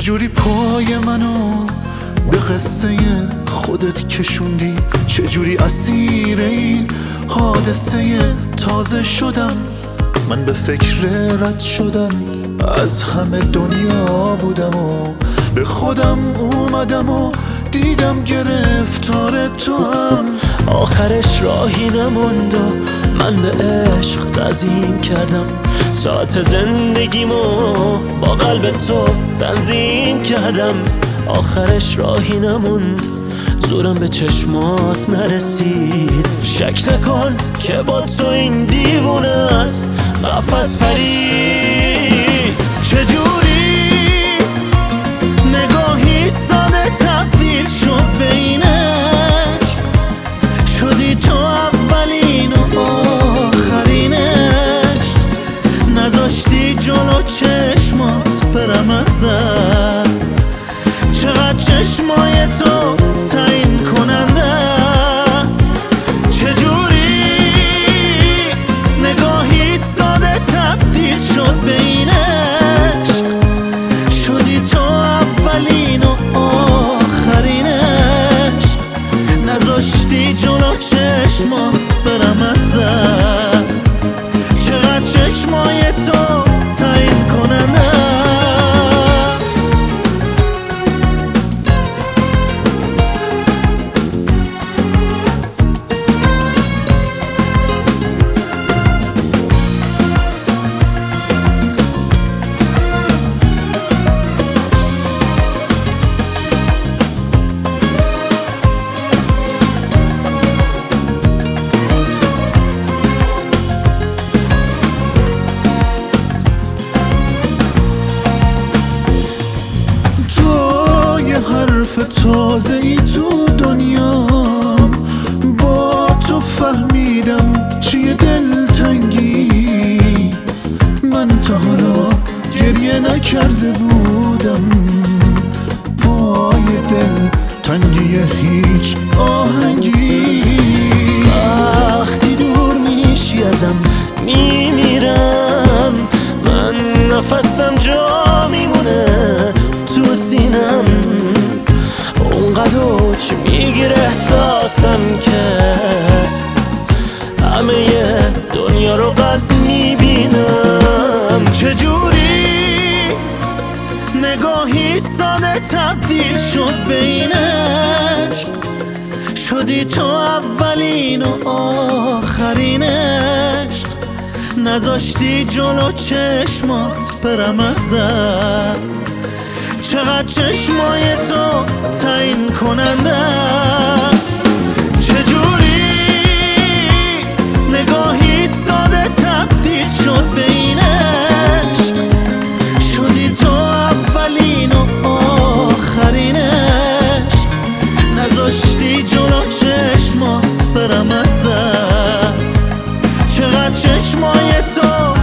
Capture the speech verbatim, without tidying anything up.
چجوری پای منو به قصه خودت کشوندی، چجوری اسیر این حادثه تازه شدم. من به فکر رد شدن از همه دنیا بودم و به خودم اومدم و دیدم گرفتار تو هم. آخرش راهی نموند و من به عشق تعظیم کردم، ساعت زندگیمو با قلب تو تنظیم کردم. آخرش راهی نموند، زورم به چشمات نرسید. شک نکن که با تو این دیوونه است قفس پرید. چجوری نگاهی ساده تبدیل شد به این عشق، شدی تو اولین و آخرین عشق. نذاشتی جلو چشمات برم از دست، چقدر چشمای تو تعیین کننده است. چجوری نگاهی ساده تبدیل شد به این عشق، شدی تو اولین و آخرین عشق. نذاشتی جلو چشمات برم از دست، چقدر چشمای تو تعیین کننده است. حرف تازه ای تو دنیام، با تو فهمیدم چیه دلتنگی. من تا حالا گریه نکرده بودم پای دل تنگی هیچ آهنگی. وقتی دور میشی ازم میمیرم، من نفسم جا میمونه تو سینم. اونقدر چی میگیره احساسم که همه دنیا رو قلب میبینم. چجوری نگاهی ساده تبدیل شد به این عشق، شدی تو اولین و آخرین عشق. نذاشتی جلو چشمات برم از دست، چقدر چشمای تو تعیین کننده است. چجوری نگاهی ساده تبدیل شد به این عشق، شدی تو اولین و آخرین عشق. نذاشتی جلو چشمات برم از دست، چقدر چشمای تو